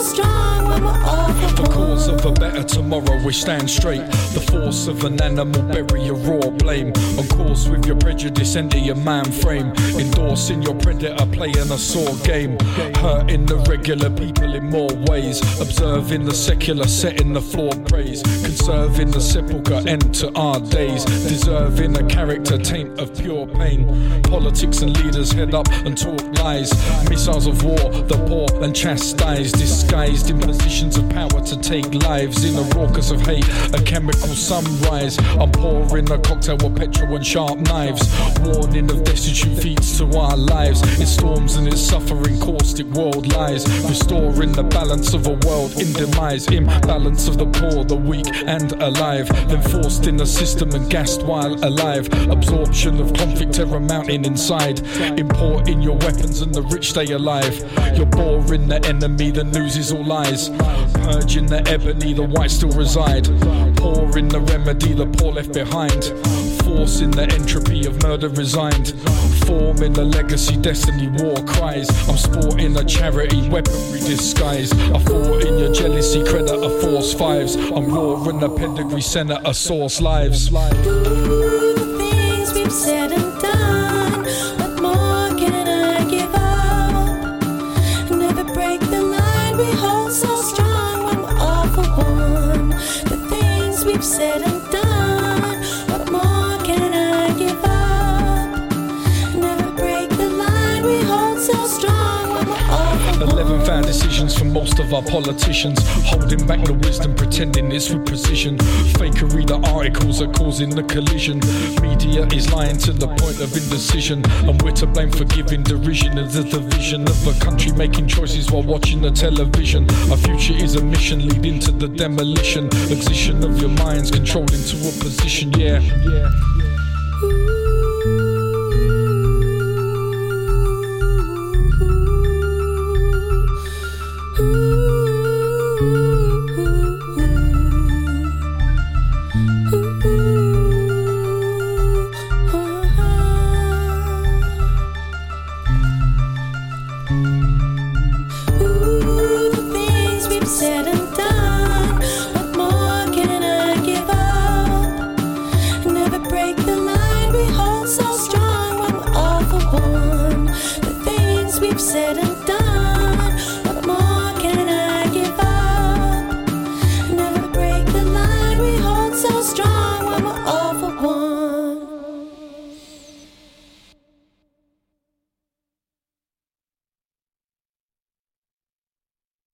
strong when we're all for The cause of a better tomorrow, we stand straight. The force of an animal, bury your raw blame. On course with your prejudice, enter your man frame. Endorsing your predator, playing a sore game. Hurting the regular people in more ways. Observing the secular, setting the flawed praise. Conserving the sepulchre, end to our days. Deserving a character taint of pure pain. Politics and leaders head up and talk lies. Missiles of war, the poor and chastised. Disguised in positions of power to take lives. In a raucous of hate, a chemical sunrise. I'm pouring a cocktail of petrol and sharp knives. Warning of destitute feats to our lives. It storms and it's suffering, caustic world lies. Restoring the balance of a world in demise. Imbalance of the poor, the weak and alive. Then forced in the system and gassed while alive. Absorption of conflict, terror mounting inside. Importing your weapons and the rich stay alive. You're boring the enemy, the news is all lies. Purging the ebony, the white still reside. Pouring the remedy, the poor left behind. Forcing the entropy of murder resigned. Forming the legacy, destiny, war cries. I'm sporting a charity, weaponry disguise. I fought in your jealousy, credit a force fives. I'm roaring the pedigree, senator, source lives. the things we've said and done. What more can I give up? Never break the line we hold so strong when we're all for one. The things we've said and done. What more can I give up? Never break the line we hold so strong when we're all for one. 11 found decisions from most of our politicians. Holding back the wisdom, pretending it's with precision. Fakery, the articles are causing the collision. Media is lying to the point of indecision. And we're to blame for giving derision of the division of a country making choices while watching the television. Our future is a mission leading to the demolition. Excision of your minds, controlled into a position, yeah.